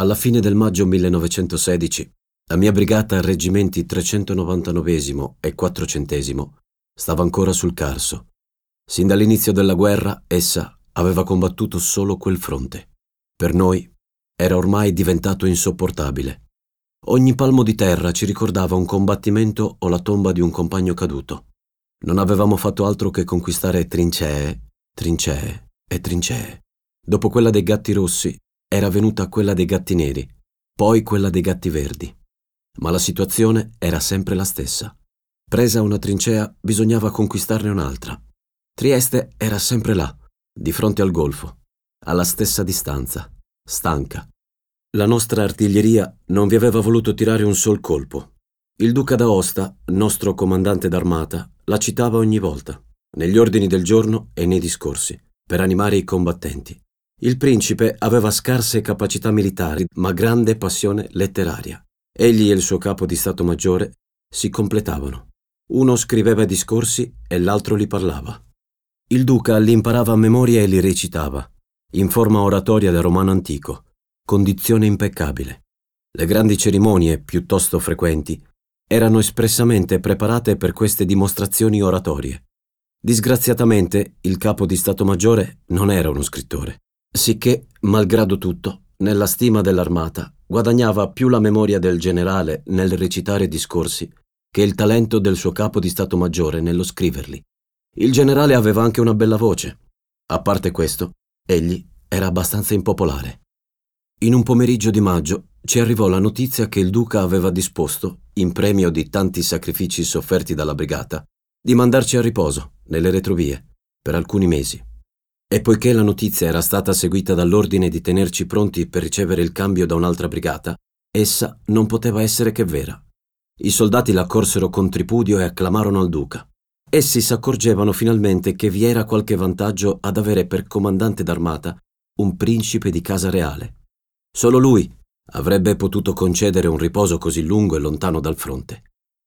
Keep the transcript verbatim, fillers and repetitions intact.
Alla fine del maggio millenovecentosedici, la mia brigata a reggimenti trecentonovantanovesimo e quattrocentesimo stava ancora sul Carso. Sin dall'inizio della guerra, essa aveva combattuto solo quel fronte. Per noi era ormai diventato insopportabile. Ogni palmo di terra ci ricordava un combattimento o la tomba di un compagno caduto. Non avevamo fatto altro che conquistare trincee, trincee e trincee. Dopo quella dei gatti rossi era venuta quella dei gatti neri, poi quella dei gatti verdi. Ma la situazione era sempre la stessa. Presa una trincea, bisognava conquistarne un'altra. Trieste era sempre là, di fronte al golfo, alla stessa distanza, stanca. La nostra artiglieria non vi aveva voluto tirare un sol colpo. Il duca d'Aosta, nostro comandante d'armata, la citava ogni volta, negli ordini del giorno e nei discorsi, per animare i combattenti. Il principe aveva scarse capacità militari, ma grande passione letteraria. Egli e il suo capo di Stato Maggiore si completavano. Uno scriveva discorsi e l'altro li parlava. Il duca li imparava a memoria e li recitava, in forma oratoria da romano antico, condizione impeccabile. Le grandi cerimonie, piuttosto frequenti, erano espressamente preparate per queste dimostrazioni oratorie. Disgraziatamente, il capo di Stato Maggiore non era uno scrittore. Sicché, malgrado tutto, nella stima dell'armata guadagnava più la memoria del generale nel recitare discorsi che il talento del suo capo di Stato Maggiore nello scriverli. Il generale aveva anche una bella voce. A parte questo, egli era abbastanza impopolare. In un pomeriggio di maggio ci arrivò la notizia che il duca aveva disposto, in premio di tanti sacrifici sofferti dalla brigata, di mandarci a riposo, nelle retrovie, per alcuni mesi. E poiché la notizia era stata seguita dall'ordine di tenerci pronti per ricevere il cambio da un'altra brigata, essa non poteva essere che vera. I soldati l'accorsero con tripudio e acclamarono al duca. Essi s'accorgevano finalmente che vi era qualche vantaggio ad avere per comandante d'armata un principe di casa reale. Solo lui avrebbe potuto concedere un riposo così lungo e lontano dal fronte.